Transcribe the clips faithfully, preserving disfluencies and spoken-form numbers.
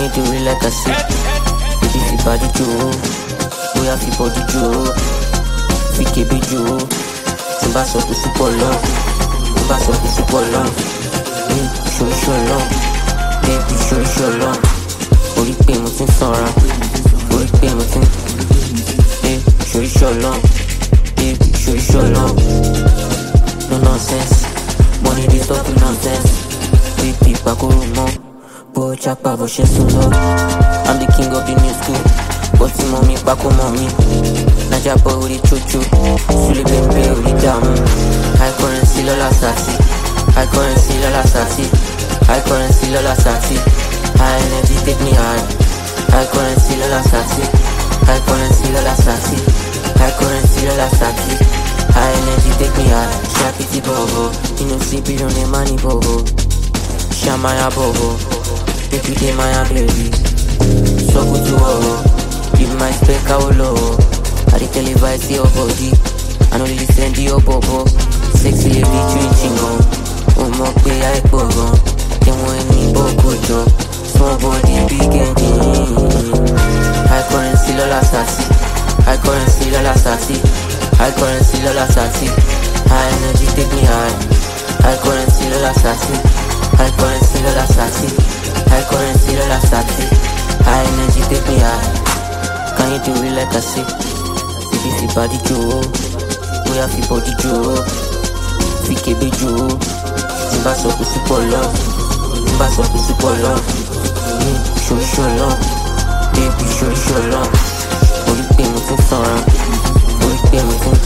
you do it like I said? Baby, fi body Joe, bóyá fi body Joe, fi kébé Joe. Tí n bá sọ pé super long, tí n bá sọ pé super long, baby, ṣorí ṣo long, baby, ṣorí ṣo long. Orí pé mo ti ń sanra, orí pé mo ti ń, baby, ṣorí ṣo long, baby, ṣorí ṣo long. No nonsense, money dey talk nonsense. Baby, pakoro mọ́, bó chapa bó ṣe sùn lọ. I'm the king of the new school, but tí mọ̀ mi pako mọ̀ mi. Naija boy orí chocho, Sule bembe orí dààmú. High currency lọ́la sàtì, high currency lọ́la sàtì, high currency lọ́la sàtì. High energy take me high, high currency lọ́la sàtì, high currency lọ́la sàtì, high currency lọ́la sàtì. High energy take me high, Shakiti bobo, you know see billionaire money bobo. Shamaya bobo, make you dey my baby. So good to oh, give my spec how low. I dey televise your body, I know they listen to your bobo. Sexy lady drinking on, oh mo pe I pogon. They want me boko jo, small body big engine. High currency lola sassy, high currency lola sassy, high currency lola sassy. High energy take me high, high currency lola sassy, high currency lola sassy, high currency lola sassy. High energy take me high. Can you do it like I say? Baby, fi body Joe, bóyá fi body Joe, fi kébé Joe. Tí n bá sọ pé super long, tí n bá sọ pé super long, baby, ṣorí ṣo long, baby, ṣorí ṣo long. Orí pé mo ti ń sanra, orí pé mo ti ń,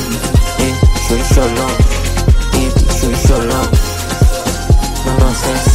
baby, ṣorí ṣo long, baby, ṣorí ṣo long. No nonsense.